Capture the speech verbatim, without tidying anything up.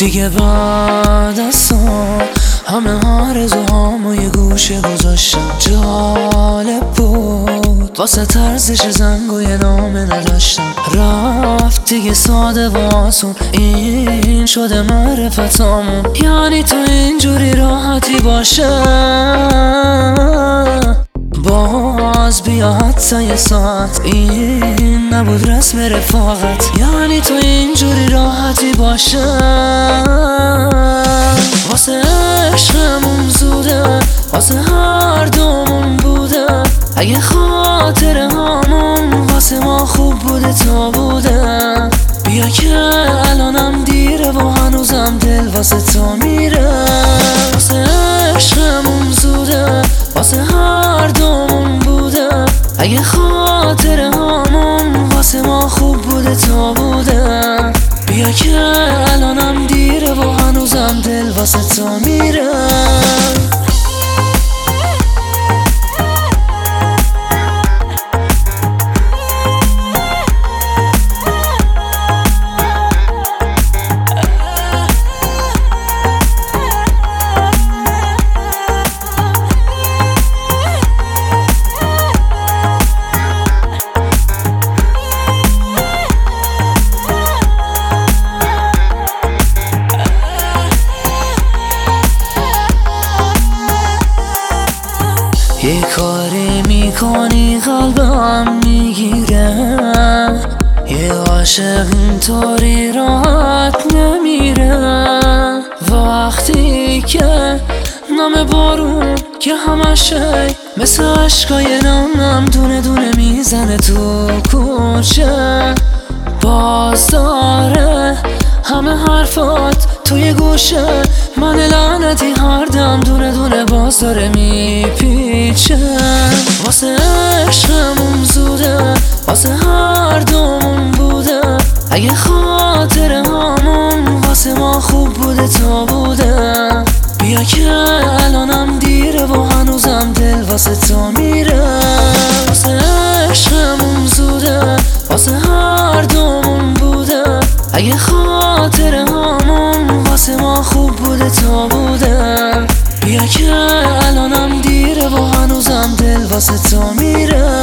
دیگه بعد از تو همه آرزوهامو یه گوشه گذاشتم. جالب بود واسه طرزش زنگ و یه نامه نداشتم. رفت دیگه ساده و آسون، این شده معرفتامون. یعنی تو اینجوری راحتی باشه باز بیا حتی یه ساعت، این نبود رسم رفاقت. یعنی تو اینجوری راحتی باشه واسه عشقمون زوده، واسه هر دومون بوده. اگه خاطره هامون واسه ما خوب بوده تا بوده، بیا که الانم دیره و هنوزم دل واسه تو میره. واسه عشقمون زوده، واسه هر دومون بوده. اگه خاطره هامون واسه ما خوب بوده تا بوده، بیا که الانم دیره و هنوزم دل واسه تو میره. یه کاری میکنی قلبم میگیره، یه عاشق اینطوری راحت نمیره. وقتی که نام بارون که همشه مثل عشقای نامم دونه دونه میزنه تو کوچه، باز داره همه حرفات توی گوشه. من لعنتی هر دم دونه دونه باز داره میپیچه. واسه عشقمون زوده، واسه هر دومون بوده. اگه خاطره هامون واسه ما خوب بوده تا بوده، بیا که الانم دیره و هنوزم دل واسه تو میره. واسه عشقمون زوده، واسه هر دومون بوده. اگه خاطره هامون واسه ما خوب بوده تا بوده، بیا که الانم دیره و هنوزم دل واسه تو میره.